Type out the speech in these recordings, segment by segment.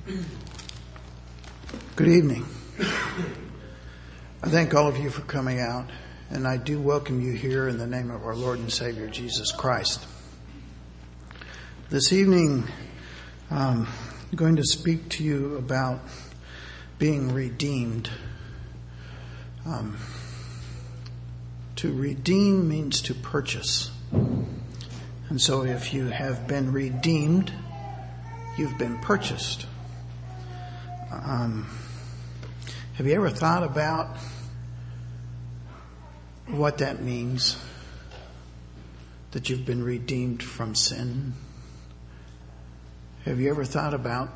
Good evening. I thank all of you for coming out, and I do welcome you here in the name of our Lord and Savior, Jesus Christ. This evening, I'm going to speak to you about being redeemed. To redeem means to purchase. And so if you have been redeemed, you've been purchased. Have you ever thought about what that means? That you've been redeemed from sin? Have you ever thought about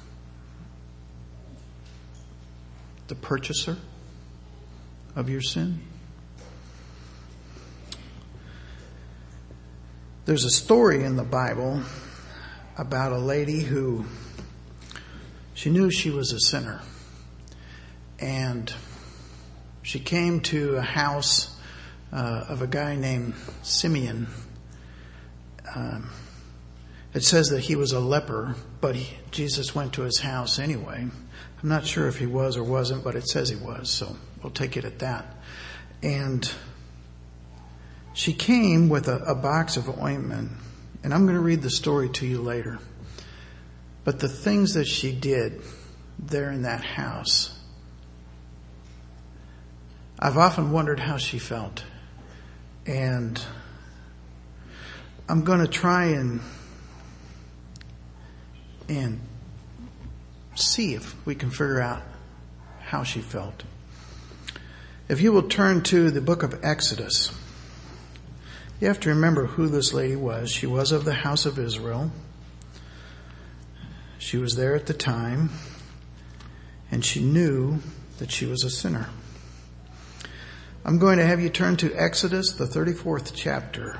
the purchaser of your sin? There's a story in the Bible about a lady who she knew she was a sinner. And she came to a house of a guy named Simeon. It says that he was a leper, but Jesus went to his house anyway. I'm not sure if he was or wasn't, but it says he was, so we'll take it at that. And she came with a box of ointment, and I'm going to read the story to you later. But the things that she did there in that house, I've often wondered how she felt. And I'm going to try and see if we can figure out how she felt. If you will turn to the book of Exodus, you have to remember who this lady was. She was of the house of Israel. She was there at the time, and she knew that she was a sinner. I'm going to have you turn to Exodus, the 34th chapter.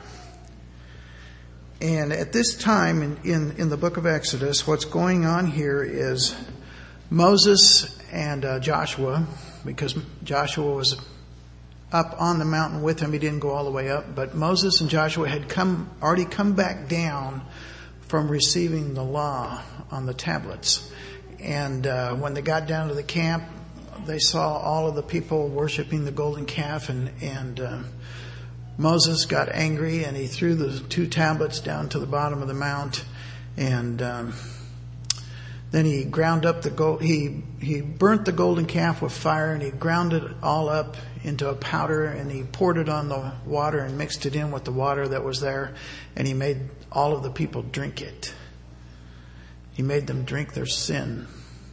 And at this time in the book of Exodus, what's going on here is Moses and Joshua, because Joshua was up on the mountain with him. He didn't go all the way up, but Moses and Joshua had already come back down from receiving the law on the tablets. And when they got down to the camp, they saw all of the people worshiping the golden calf, and Moses got angry and he threw the 2 tablets down to the bottom of the mount, and then he ground up the gold. He burnt the golden calf with fire, and he ground it all up into a powder, and he poured it on the water and mixed it in with the water that was there, and he made all of the people drink it. He made them drink their sin.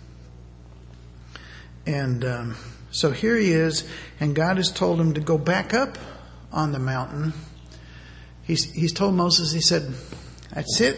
And so here he is, and God has told him to go back up on the mountain. He's told Moses, he said, "That's it.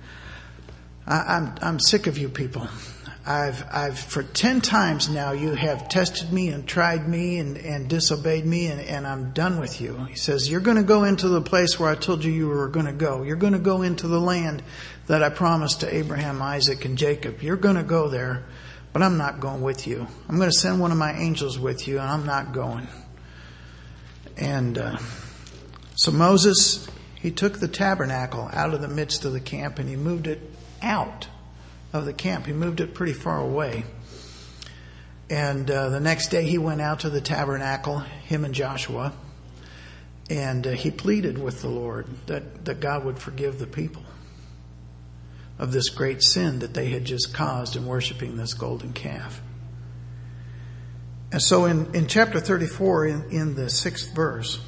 I'm sick of you people. I've for 10 times now you have tested me and tried me and disobeyed me, and I'm done with you." He says, "You're going to go into the place where I told you were going to go. You're going to go into the land that I promised to Abraham, Isaac, and Jacob. You're going to go there, but I'm not going with you. I'm going to send one of my angels with you, and I'm not going." And so Moses, he took the tabernacle out of the midst of the camp, and he moved it out of the camp. He moved it pretty far away. And the next day he went out to the tabernacle, him and Joshua, and he pleaded with the Lord that God would forgive the people of this great sin that they had just caused in worshiping this golden calf. And so in chapter 34, in the 6th verse,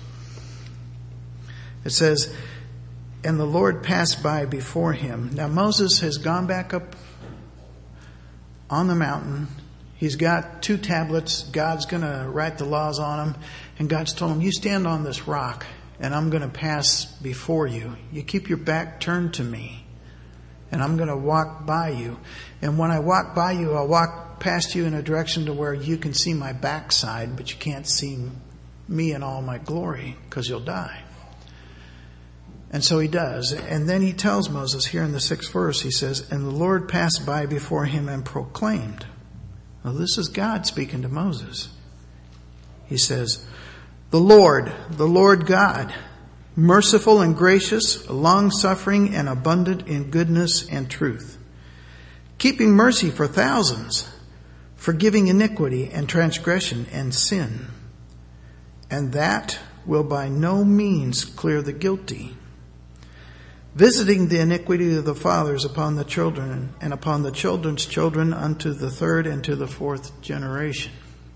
it says, "And the Lord passed by before him." Now Moses has gone back up on the mountain. He's got 2 tablets. God's going to write the laws on them. And God's told him, "You stand on this rock, and I'm going to pass before you. You keep your back turned to me, and I'm going to walk by you. And when I walk by you, I'll walk past you in a direction to where you can see my backside, but you can't see me in all my glory, because you'll die." And so he does. And then he tells Moses here in the 6th verse, he says, "And the Lord passed by before him and proclaimed." Now this is God speaking to Moses. He says, the Lord God, merciful and gracious, long-suffering and abundant in goodness and truth, keeping mercy for thousands, forgiving iniquity and transgression and sin. And that will by no means clear the guilty, visiting the iniquity of the fathers upon the children and upon the children's children unto the third and to the fourth generation.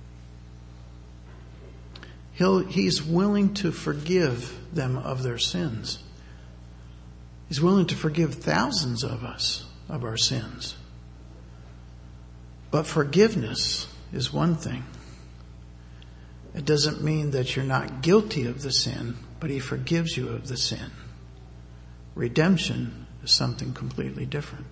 He's willing to forgive them of their sins. He's willing to forgive thousands of us of our sins. But forgiveness is one thing. It doesn't mean that you're not guilty of the sin, but he forgives you of the sin. Redemption is something completely different.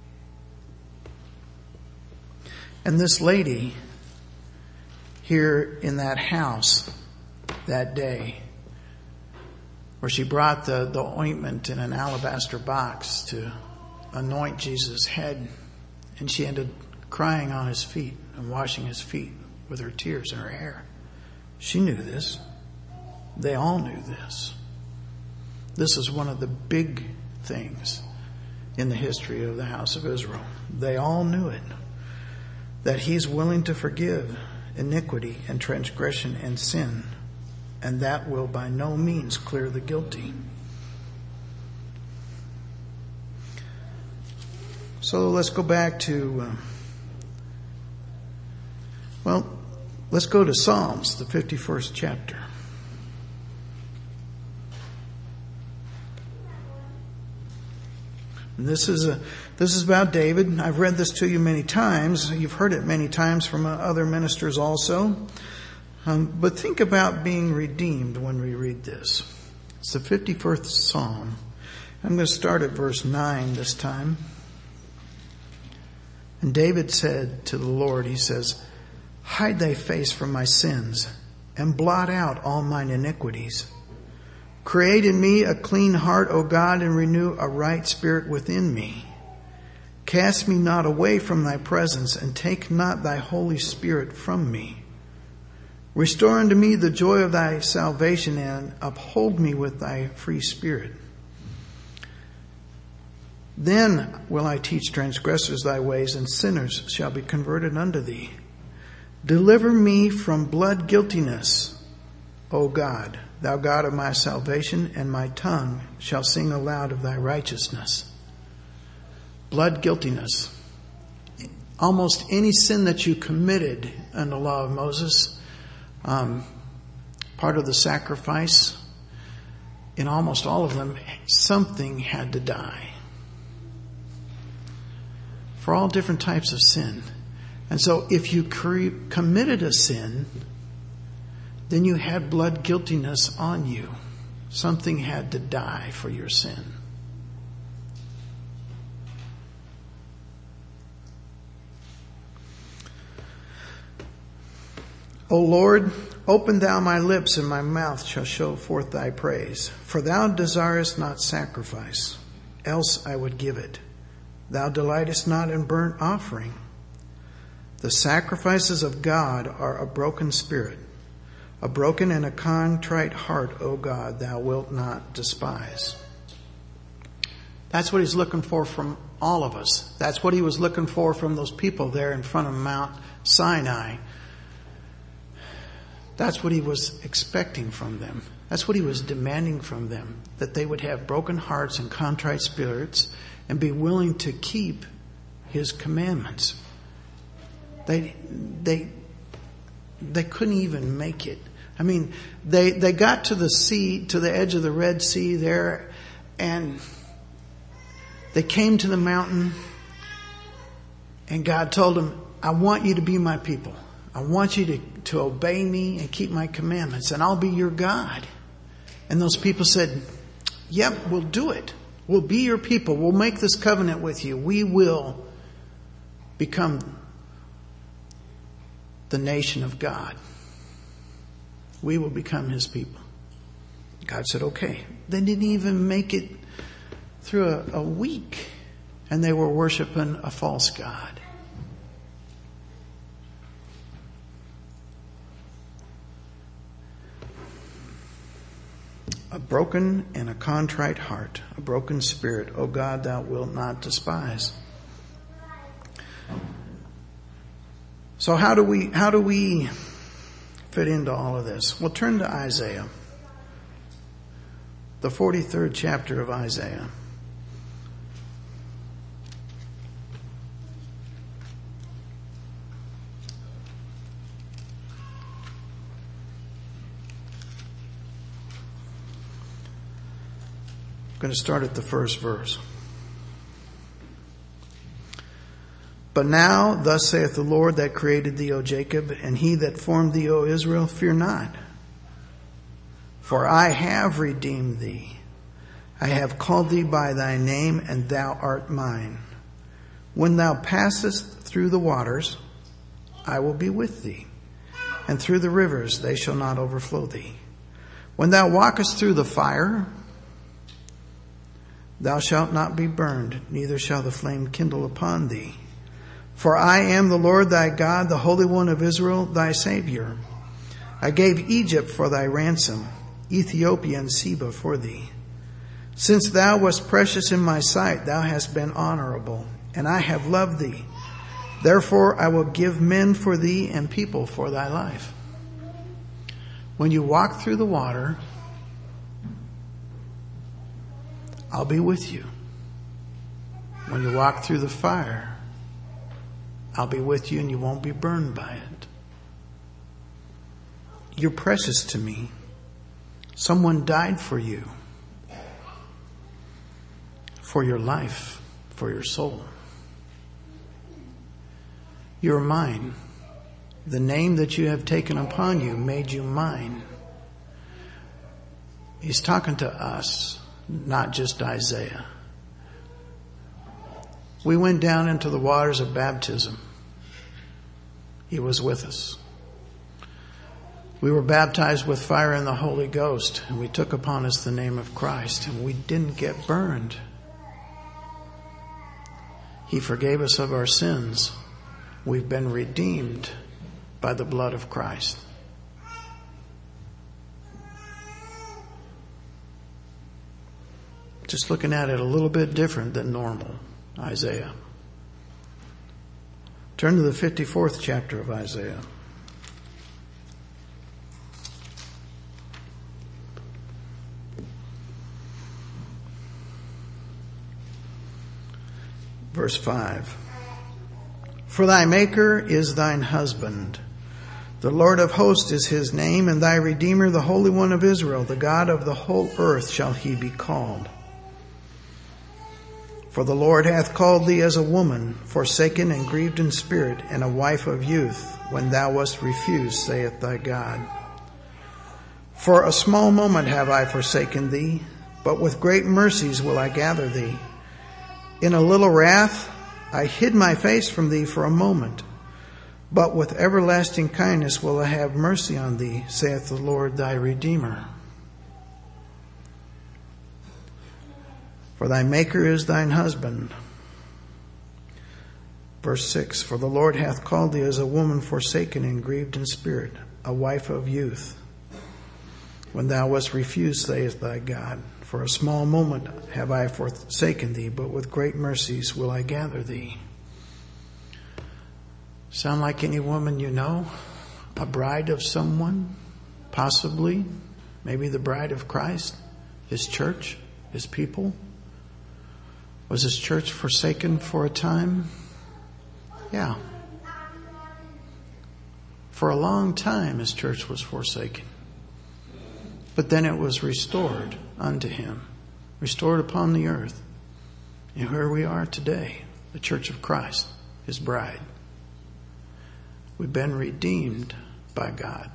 And this lady here in that house that day, where she brought the ointment in an alabaster box to anoint Jesus' head, and she ended crying on his feet and washing his feet with her tears and her hair. She knew this. They all knew this. This is one of the big things in the history of the house of Israel. They all knew it. That he's willing to forgive iniquity and transgression and sin. And that will by no means clear the guilty. So let's go back to, let's go to Psalms, the 51st chapter. And this is about David. I've read this to you many times. You've heard it many times from other ministers also. But think about being redeemed when we read this. It's the 51st Psalm. I'm going to start at verse 9 this time. And David said to the Lord, he says, hide thy face from my sins and blot out all mine iniquities. Create in me a clean heart, O God, and renew a right spirit within me. Cast me not away from thy presence, and take not thy Holy Spirit from me. Restore unto me the joy of thy salvation, and uphold me with thy free spirit. Then will I teach transgressors thy ways, and sinners shall be converted unto thee. Deliver me from blood guiltiness, O God, thou God of my salvation, and my tongue shall sing aloud of thy righteousness. Blood guiltiness. Almost any sin that you committed in the law of Moses, part of the sacrifice, in almost all of them, something had to die. For all different types of sin. And so if you committed a sin, then you had blood guiltiness on you. Something had to die for your sin. O Lord, open thou my lips, and my mouth shall show forth thy praise. For thou desirest not sacrifice, else I would give it. Thou delightest not in burnt offering. The sacrifices of God are a broken spirit. A broken and a contrite heart, O God, thou wilt not despise. That's what he's looking for from all of us. That's what he was looking for from those people there in front of Mount Sinai. That's what he was expecting from them. That's what he was demanding from them. That they would have broken hearts and contrite spirits and be willing to keep his commandments. They couldn't even make it. I mean, they got to the sea, to the edge of the Red Sea there, and they came to the mountain, and God told them, I want you to be my people. I want you to obey me and keep my commandments, and I'll be your God. And those people said, yep, we'll do it. We'll be your people. We'll make this covenant with you. We will become the nation of God. We will become his people. God said, okay. They didn't even make it through a week, and they were worshiping a false god. A broken and a contrite heart, a broken spirit, O God, thou wilt not despise. So how do we fit into all of this? Well, turn to Isaiah, the 43rd chapter of Isaiah. I'm going to start at the first verse. But now, thus saith the Lord that created thee, O Jacob, and he that formed thee, O Israel, fear not. For I have redeemed thee. I have called thee by thy name, and thou art mine. When thou passest through the waters, I will be with thee, and through the rivers they shall not overflow thee. When thou walkest through the fire, thou shalt not be burned, neither shall the flame kindle upon thee. For I am the Lord thy God, the Holy One of Israel, thy Savior. I gave Egypt for thy ransom, Ethiopia and Seba for thee. Since thou wast precious in my sight, thou hast been honorable, and I have loved thee. Therefore I will give men for thee and people for thy life. When you walk through the water, I'll be with you. When you walk through the fire, I'll be with you and you won't be burned by it. You're precious to me. Someone died for you, for your life, for your soul. You're mine. The name that you have taken upon you made you mine. He's talking to us, not just Isaiah. We went down into the waters of baptism. He was with us. We were baptized with fire and the Holy Ghost, and we took upon us the name of Christ, and we didn't get burned. He forgave us of our sins. We've been redeemed by the blood of Christ. Just looking at it a little bit different than normal. Isaiah. Turn to the 54th chapter of Isaiah. Verse 5. For thy Maker is thine husband. The Lord of hosts is his name, and thy Redeemer, the Holy One of Israel. The God of the whole earth shall he be called. For the Lord hath called thee as a woman, forsaken and grieved in spirit, and a wife of youth, when thou wast refused, saith thy God. For a small moment have I forsaken thee, but with great mercies will I gather thee. In a little wrath I hid my face from thee for a moment, but with everlasting kindness will I have mercy on thee, saith the Lord thy Redeemer. For thy Maker is thine husband. Verse 6, for the Lord hath called thee as a woman forsaken and grieved in spirit, a wife of youth. When thou wast refused, saith thy God, for a small moment have I forsaken thee, but with great mercies will I gather thee. Sound like any woman you know? A bride of someone? Possibly. Maybe the bride of Christ? His church? His people? Was his church forsaken for a time? Yeah. For a long time his church was forsaken. But then it was restored unto him. Restored upon the earth. And here we are today. The church of Christ. His bride. We've been redeemed by God.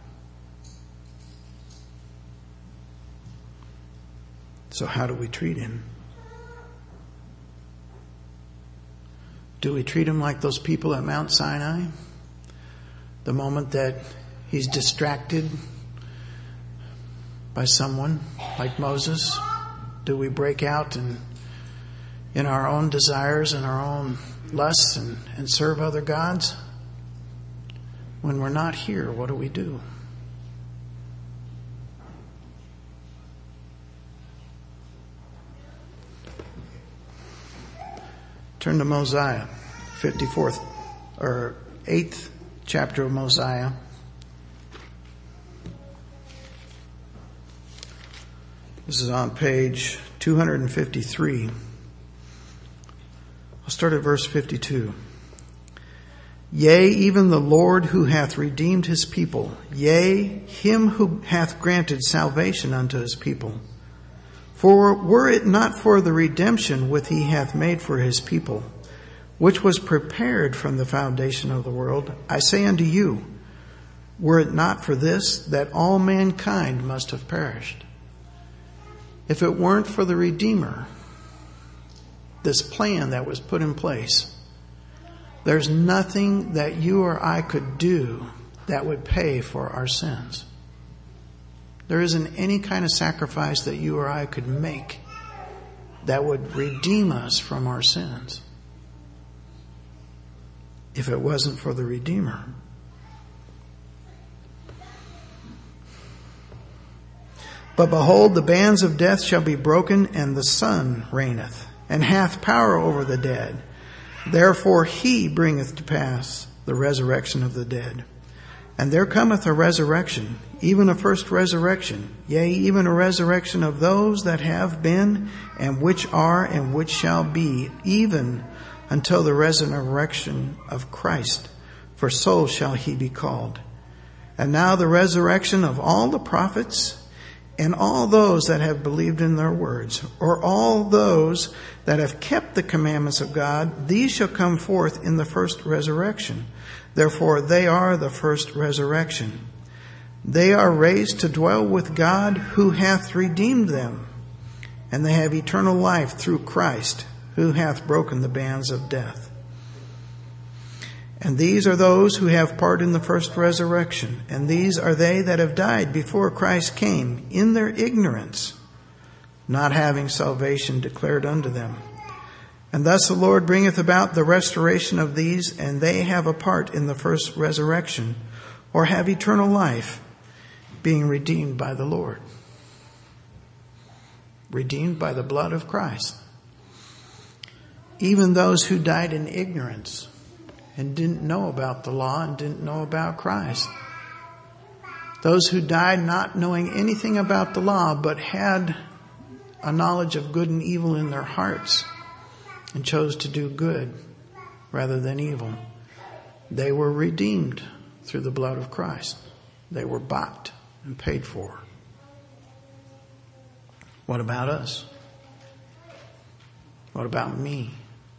So how do we treat him? Do we treat him like those people at Mount Sinai? The moment that he's distracted by someone like Moses, do we break out and in our own desires and our own lusts and serve other gods? When we're not here, what do? Turn to Mosiah, 54th or 8th chapter of Mosiah. This is on page 253. I'll start at verse 52. Yea, even the Lord who hath redeemed his people, yea, him who hath granted salvation unto his people. For were it not for the redemption which he hath made for his people, which was prepared from the foundation of the world, I say unto you, were it not for this, that all mankind must have perished. If it weren't for the Redeemer, this plan that was put in place, there's nothing that you or I could do that would pay for our sins. There isn't any kind of sacrifice that you or I could make that would redeem us from our sins if it wasn't for the Redeemer. But behold, the bands of death shall be broken, and the Son reigneth, and hath power over the dead. Therefore he bringeth to pass the resurrection of the dead. And there cometh a resurrection, even a first resurrection, yea, even a resurrection of those that have been, and which are, and which shall be, even until the resurrection of Christ. For so shall he be called. And now the resurrection of all the prophets, and all those that have believed in their words, or all those that have kept the commandments of God, these shall come forth in the first resurrection. Therefore they are the first resurrection. They are raised to dwell with God, who hath redeemed them, and they have eternal life through Christ, who hath broken the bands of death. And these are those who have part in the first resurrection. And these are they that have died before Christ came, in their ignorance, not having salvation declared unto them. And thus the Lord bringeth about the restoration of these, and they have a part in the first resurrection, or have eternal life, being redeemed by the Lord. Redeemed by the blood of Christ. Even those who died in ignorance and didn't know about the law and didn't know about Christ. Those who died not knowing anything about the law, but had a knowledge of good and evil in their hearts and chose to do good rather than evil. They were redeemed through the blood of Christ. They were bought and paid for. What about us? What about me?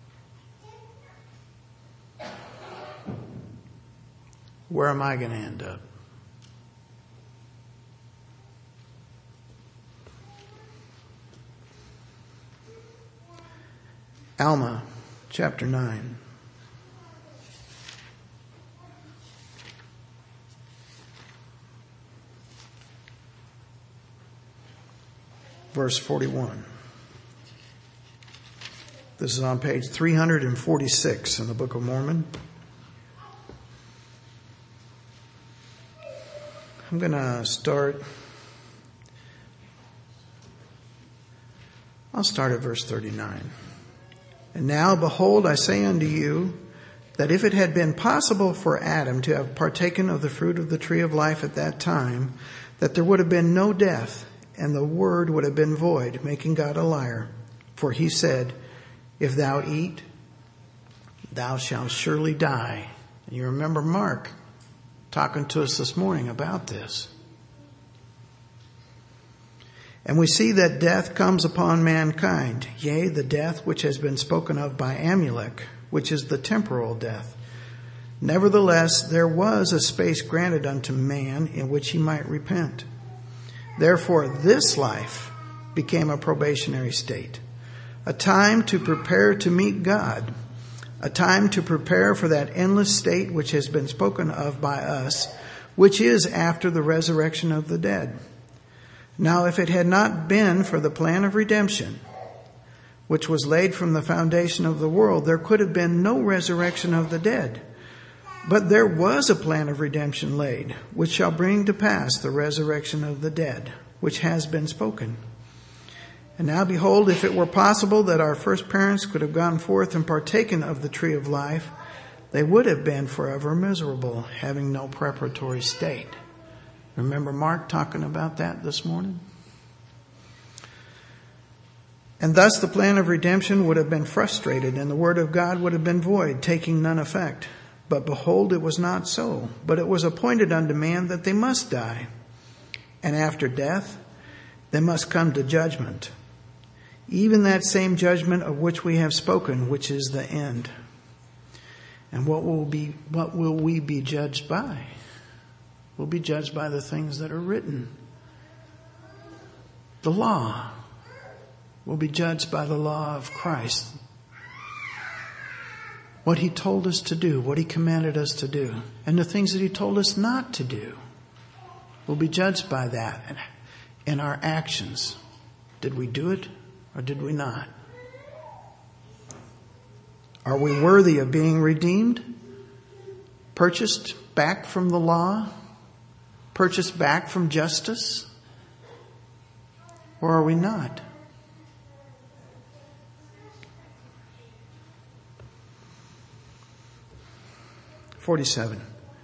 Where am I going to end up? Alma, chapter 9. Verse 41. This is on page 346 in the Book of Mormon. I'm going to start. I'll start at verse 39. And now, behold, I say unto you, that if it had been possible for Adam to have partaken of the fruit of the tree of life at that time, that there would have been no death, and the word would have been void, making God a liar. For he said, if thou eat, thou shalt surely die. And you remember Mark talking to us this morning about this. And we see that death comes upon mankind, yea, the death which has been spoken of by Amulek, which is the temporal death. Nevertheless, there was a space granted unto man in which he might repent. Therefore, this life became a probationary state, a time to prepare to meet God, a time to prepare for that endless state which has been spoken of by us, which is after the resurrection of the dead. Now, if it had not been for the plan of redemption, which was laid from the foundation of the world, there could have been no resurrection of the dead. But there was a plan of redemption laid, which shall bring to pass the resurrection of the dead, which has been spoken. And now behold, if it were possible that our first parents could have gone forth and partaken of the tree of life, they would have been forever miserable, having no preparatory state. Remember Mark talking about that this morning? And thus the plan of redemption would have been frustrated, and the word of God would have been void, taking none effect. But behold, it was not so. But it was appointed unto man that they must die. And after death, they must come to judgment. Even that same judgment of which we have spoken, which is the end. And what will we be judged by? We'll be judged by the things that are written. The law. We'll be judged by the law of Christ. What he told us to do, what he commanded us to do, and the things that he told us not to do. We'll be judged by that in our actions. Did we do it or did we not? Are we worthy of being redeemed? Purchased back from the law? Purchased back from justice? Or are we not? (47)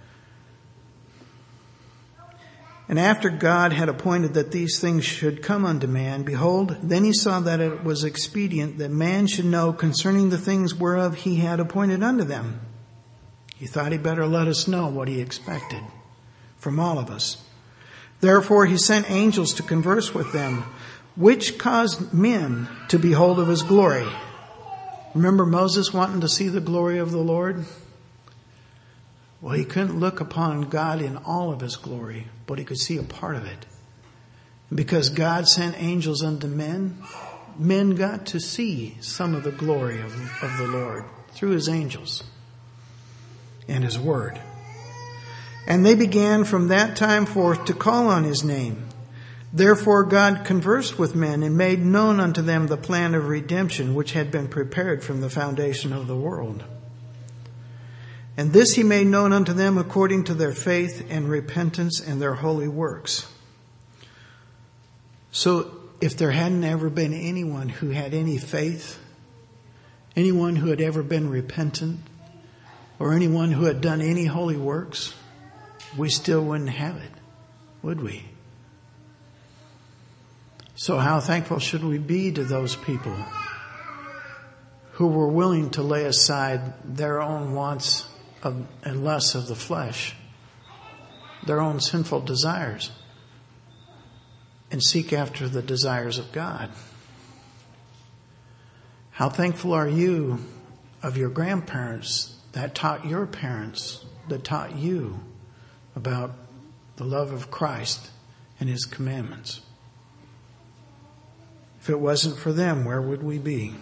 And after God had appointed that these things should come unto man, behold, then he saw that it was expedient that man should know concerning the things whereof he had appointed unto them. He thought he better let us know what he expected from all of us. Therefore he sent angels to converse with them, which caused men to behold of his glory. Remember Moses wanting to see the glory of the Lord? Well, he couldn't look upon God in all of his glory, but he could see a part of it. And because God sent angels unto men, men got to see some of the glory of the Lord through his angels and his word. And they began from that time forth to call on his name. Therefore God conversed with men and made known unto them the plan of redemption which had been prepared from the foundation of the world. And this he made known unto them according to their faith and repentance and their holy works. So if there hadn't ever been anyone who had any faith, anyone who had ever been repentant, or anyone who had done any holy works, we still wouldn't have it, would we? So how thankful should we be to those people who were willing to lay aside their own wants and lusts of the flesh, their own sinful desires, and seek after the desires of God? How thankful are you of your grandparents that taught your parents, that taught you about the love of Christ and his commandments? If it wasn't for them, where would we be?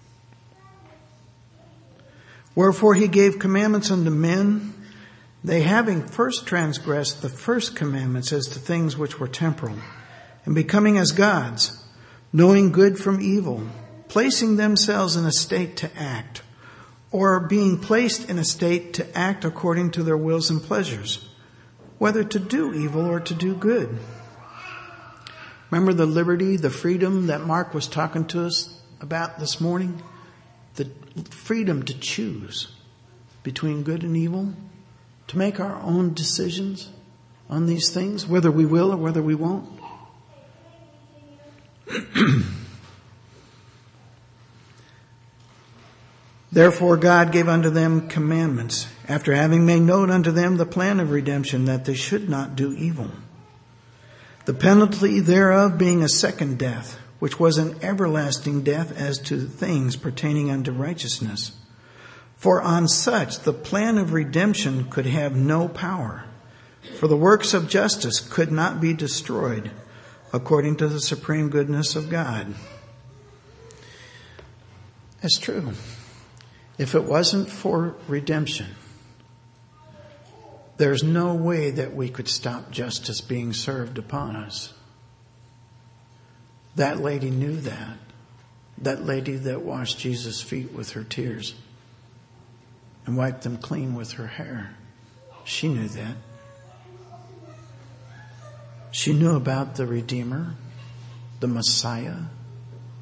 Wherefore he gave commandments unto men, they having first transgressed the first commandments as to things which were temporal, and becoming as gods, knowing good from evil, placing themselves in a state to act, or being placed in a state to act according to their wills and pleasures, whether to do evil or to do good. Remember the liberty, the freedom that Mark was talking to us about this morning? The freedom to choose between good and evil, to make our own decisions on these things, whether we will or whether we won't. Therefore God gave unto them commandments, after having made known unto them the plan of redemption, that they should not do evil. The penalty thereof being a second death, which was an everlasting death as to things pertaining unto righteousness. For on such the plan of redemption could have no power, for the works of justice could not be destroyed, according to the supreme goodness of God. That's true. If it wasn't for redemption, there's no way that we could stop justice being served upon us. That lady knew that. That lady that washed Jesus' feet with her tears and wiped them clean with her hair. She knew that. She knew about the Redeemer, the Messiah.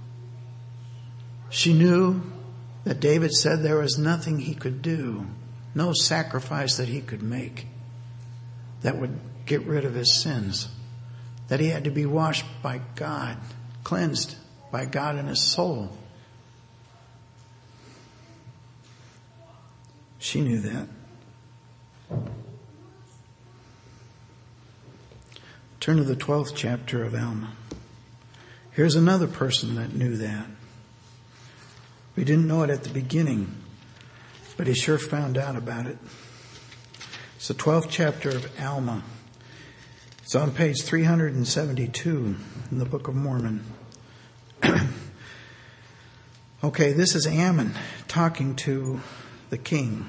She knew that David said there was nothing he could do no sacrifice that he could make that would get rid of his sins. That he had to be washed by God, cleansed by God in his soul. She knew that. Turn to the 12th chapter of Alma. Here's another person that knew that. We didn't know it at the beginning, but he sure found out about it. It's the 12th chapter of Alma. It's on page 372 in the Book of Mormon. Okay, this is Ammon talking to the king.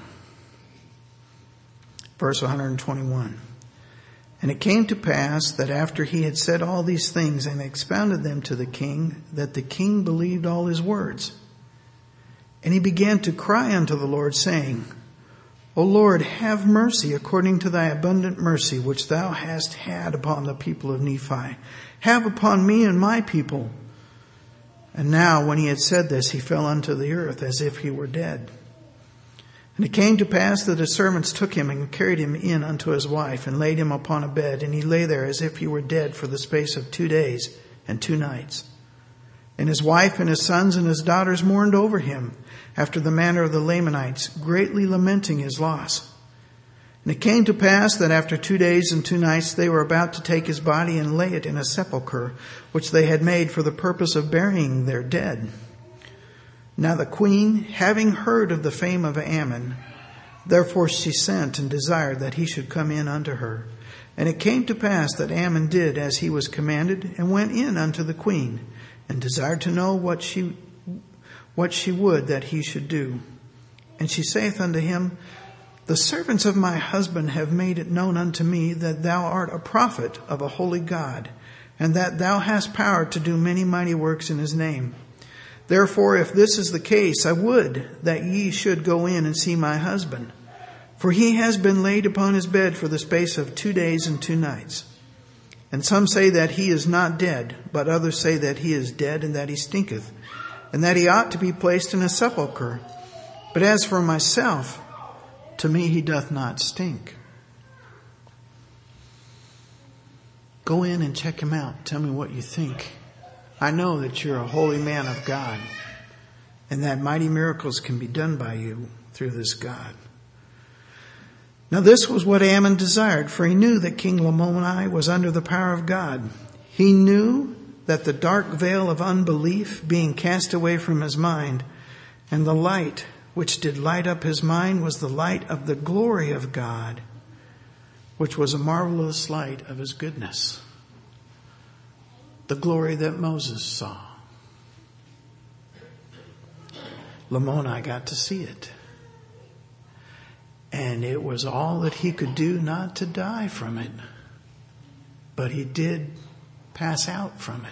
Verse 121. And it came to pass that after he had said all these things and expounded them to the king, that the king believed all his words. And he began to cry unto the Lord, saying, O Lord, have mercy according to thy abundant mercy, which thou hast had upon the people of Nephi. Have upon me and my people. And now, when he had said this, he fell unto the earth as if he were dead. And it came to pass that his servants took him and carried him in unto his wife and laid him upon a bed. And he lay there as if he were dead for the space of 2 days and 2 nights. And his wife and his sons and his daughters mourned over him after the manner of the Lamanites, greatly lamenting his loss. And it came to pass that after 2 days and 2 nights they were about to take his body and lay it in a sepulchre, which they had made for the purpose of burying their dead. Now the queen, having heard of the fame of Ammon, therefore she sent and desired that he should come in unto her. And it came to pass that Ammon did as he was commanded, and went in unto the queen, and desired to know what she would that he should do. And she saith unto him, The servants of my husband have made it known unto me that thou art a prophet of a holy God, and that thou hast power to do many mighty works in his name. Therefore, if this is the case, I would that ye should go in and see my husband. For he has been laid upon his bed for the space of 2 days and 2 nights. And some say that he is not dead, but others say that he is dead and that he stinketh, and that he ought to be placed in a sepulchre. But as for myself, to me he doth not stink. Go in and check him out. Tell me what you think. I know that you're a holy man of God, and that mighty miracles can be done by you through this God. Now this was what Ammon desired, for he knew that King Lamoni was under the power of God. He knew that the dark veil of unbelief being cast away from his mind, and the light which did light up his mind was the light of the glory of God, which was a marvelous light of his goodness. The glory that Moses saw. Lamoni got to see it. And it was all that he could do not to die from it. But he did pass out from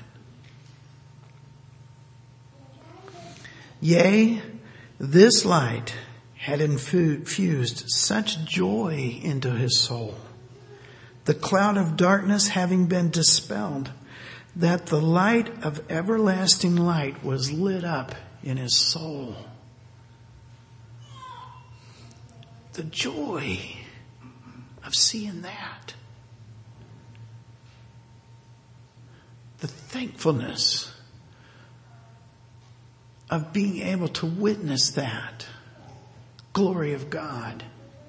it. Yea, this light had infused such joy into his soul, the cloud of darkness having been dispelled, that the light of everlasting light was lit up in his soul. The joy of seeing that. The thankfulness of being able to witness that glory of God.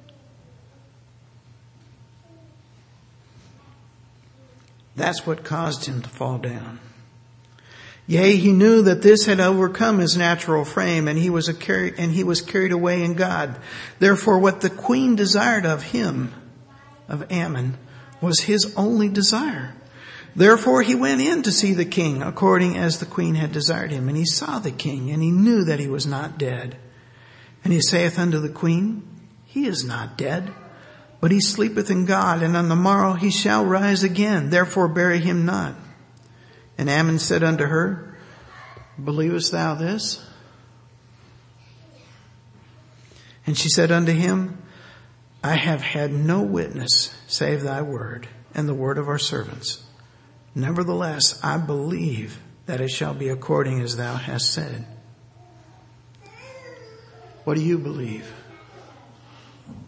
That's what caused him to fall down. Yea, he knew that this had overcome his natural frame, and he was carried away in God. Therefore, what the queen desired of him, of Ammon, was his only desire. Therefore, he went in to see the king, according as the queen had desired him. And he saw the king, and he knew that he was not dead. And he saith unto the queen, He is not dead, but he sleepeth in God, and on the morrow he shall rise again. Therefore bury him not. And Ammon said unto her, Believest thou this? And she said unto him, I have had no witness save thy word and the word of our servants. Nevertheless, I believe that it shall be according as thou hast said. What do you believe?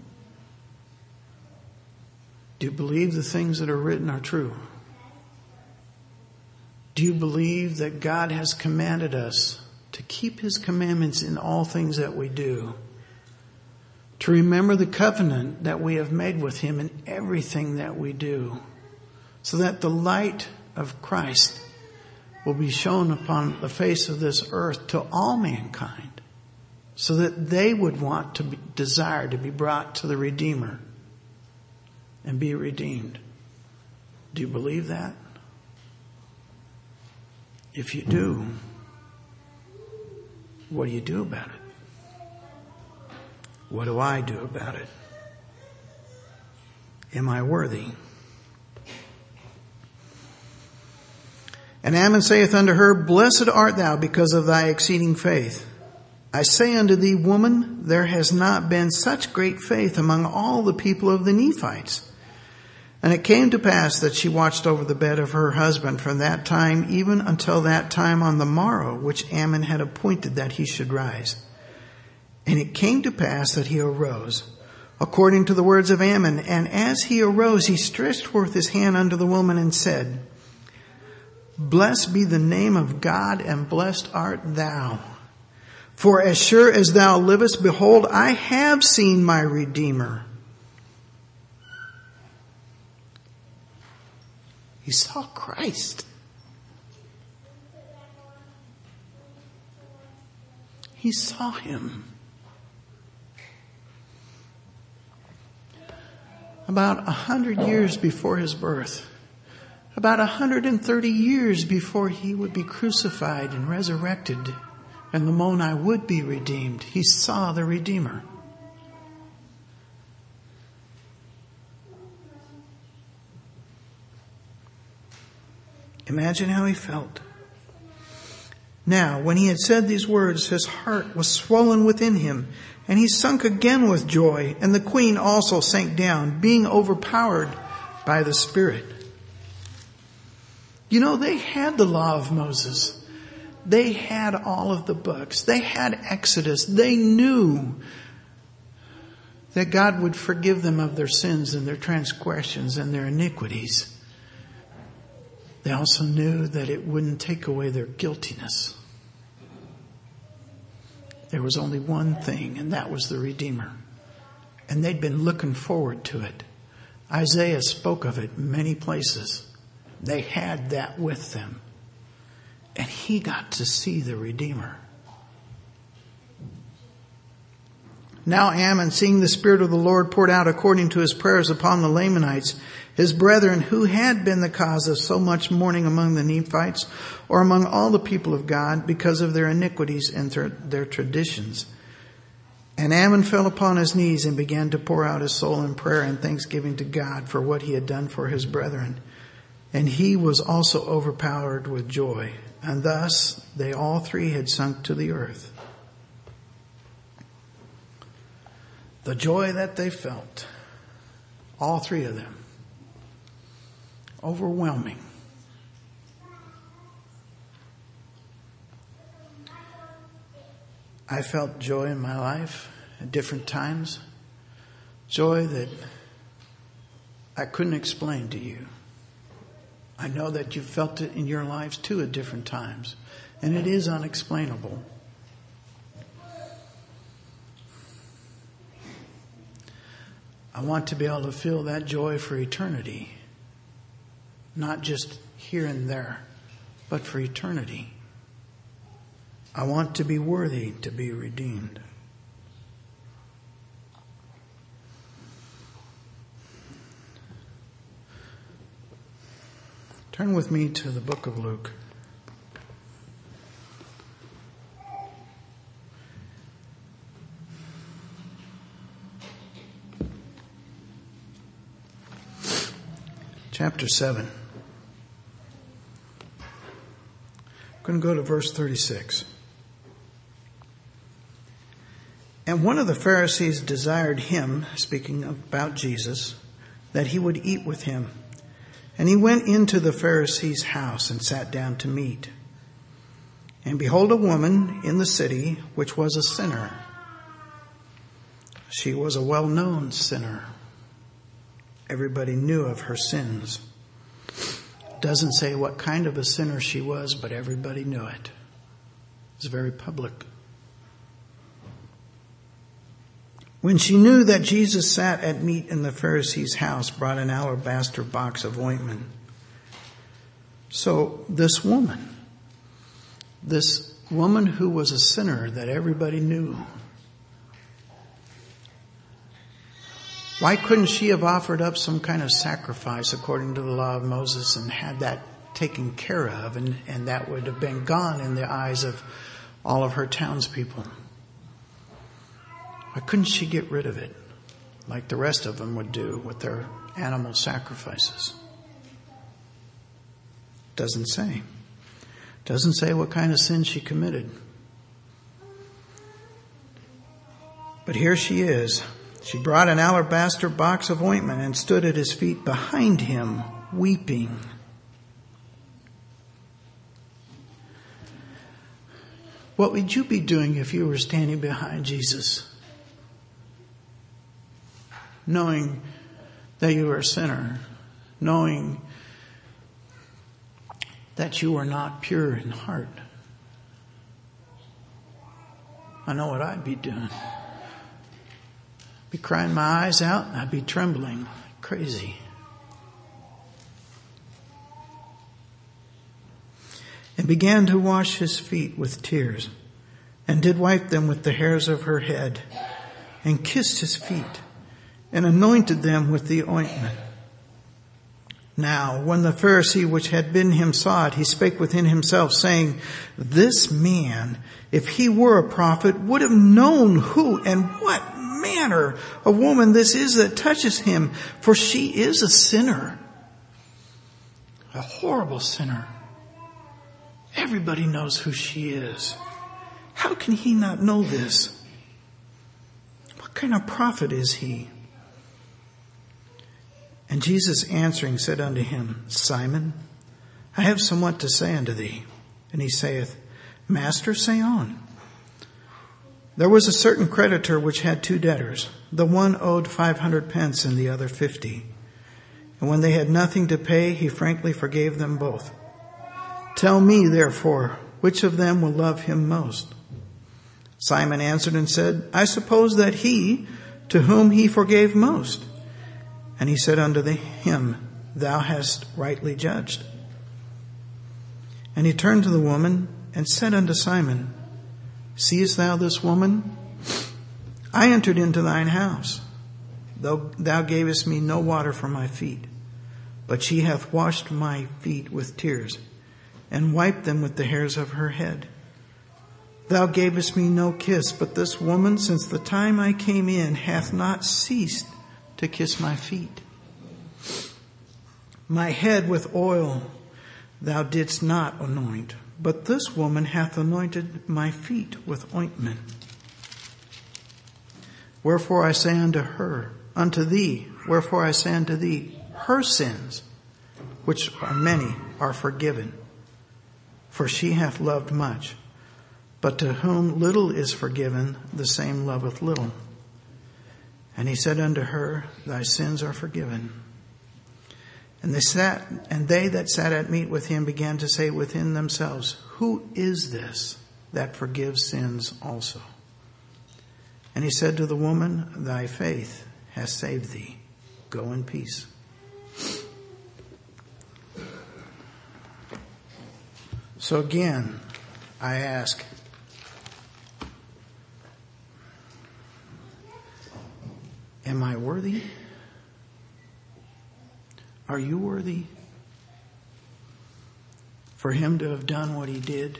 Do you believe the things that are written are true? Do you believe that God has commanded us to keep His commandments in all things that we do? To remember the covenant that we have made with Him in everything that we do, so that the light of Christ will be shown upon the face of this earth to all mankind, so that they would want to desire to be brought to the Redeemer and be redeemed. Do you believe that? If you do, what do you do about it? What do I do about it? Am I worthy? And Ammon saith unto her, Blessed art thou because of thy exceeding faith. I say unto thee, woman, there has not been such great faith among all the people of the Nephites. And it came to pass that she watched over the bed of her husband from that time even until that time on the morrow which Ammon had appointed that he should rise. And it came to pass that he arose, according to the words of Ammon. And as he arose, he stretched forth his hand unto the woman and said, Blessed be the name of God, and blessed art thou. For as sure as thou livest, behold, I have seen my Redeemer. He saw Christ. He saw Him. About 100 years before His birth. About 130 years before He would be crucified and resurrected, and Lamoni would be redeemed, He saw the Redeemer. Imagine how he felt. Now, when he had said these words, his heart was swollen within him, and he sunk again with joy, and the queen also sank down, being overpowered by the Spirit. You know, they had the law of Moses. They had all of the books. They had Exodus. They knew that God would forgive them of their sins and their transgressions and their iniquities. They also knew that it wouldn't take away their guiltiness. There was only one thing, and that was the Redeemer. And they'd been looking forward to it. Isaiah spoke of it many places. They had that with them. And he got to see the Redeemer. Now Ammon, seeing the Spirit of the Lord poured out according to his prayers upon the Lamanites, his brethren, who had been the cause of so much mourning among the Nephites, or among all the people of God, because of their iniquities and their traditions. And Ammon fell upon his knees and began to pour out his soul in prayer and thanksgiving to God for what he had done for his brethren. And he was also overpowered with joy. And thus they all three had sunk to the earth. The joy that they felt, all three of them, overwhelming. I felt joy in my life at different times. Joy that I couldn't explain to you. I know that you felt it in your lives too at different times. And it is unexplainable. I want to be able to feel that joy for eternity. Not just here and there, but for eternity. I want to be worthy to be redeemed. Turn with me to the book of Luke. Chapter 7. I'm going to go to verse 36. And one of the Pharisees desired him, speaking about Jesus, that he would eat with him. And he went into the Pharisee's house and sat down to meat. And behold, a woman in the city, which was a sinner. She was a well-known sinner. Everybody knew of her sins. Doesn't say what kind of a sinner she was, but everybody knew it. It was very public. When she knew that Jesus sat at meat in the Pharisee's house, brought an alabaster box of ointment. So this woman who was a sinner that everybody knew, why couldn't she have offered up some kind of sacrifice according to the law of Moses and had that taken care of, and that would have been gone in the eyes of all of her townspeople? Why couldn't she get rid of it like the rest of them would do with their animal sacrifices? Doesn't say. Doesn't say what kind of sin she committed. But here she is. She brought an alabaster box of ointment and stood at his feet behind him, weeping. What would you be doing if you were standing behind Jesus, knowing that you were a sinner, knowing that you were not pure in heart? I know what I'd be doing. I'd be crying my eyes out, and I'd be trembling like crazy. And began to wash his feet with tears, and did wipe them with the hairs of her head, and kissed his feet, and anointed them with the ointment. Now, when the Pharisee which had bidden him saw it, he spake within himself, saying, This man, if he were a prophet, would have known who and what manner of woman this is that touches him, for she is a sinner, a horrible sinner. Everybody knows who she is. How can he not know this? What kind of prophet is he? And Jesus answering said unto him, Simon, I have somewhat to say unto thee. And he saith, Master, say on. There was a certain creditor which had 2 debtors. The one owed 500 pence and the other 50. And when they had nothing to pay, he frankly forgave them both. Tell me, therefore, which of them will love him most? Simon answered and said, I suppose that he to whom he forgave most. And he said unto him, Thou hast rightly judged. And he turned to the woman and said unto Simon, Seest thou this woman? I entered into thine house. Thou gavest me no water for my feet, but she hath washed my feet with tears, and wiped them with the hairs of her head. Thou gavest me no kiss, but this woman, since the time I came in, hath not ceased to kiss my feet. My head with oil thou didst not anoint, but this woman hath anointed my feet with ointment. Wherefore I say unto thee, her sins, which are many, are forgiven. For she hath loved much, but to whom little is forgiven, the same loveth little. And he said unto her, Thy sins are forgiven. And they that sat at meat with him began to say within themselves, Who is this that forgives sins also? And he said to the woman, Thy faith has saved thee. Go in peace. So again, I ask, am I worthy? Are you worthy for him to have done what he did?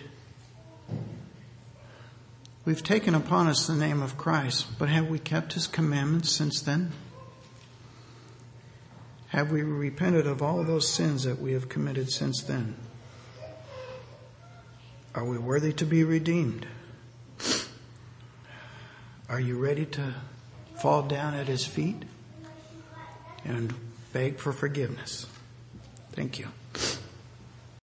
We've taken upon us the name of Christ, but have we kept his commandments since then? Have we repented of all those sins that we have committed since then? Are we worthy to be redeemed? Are you ready to fall down at his feet and beg for forgiveness? Thank you.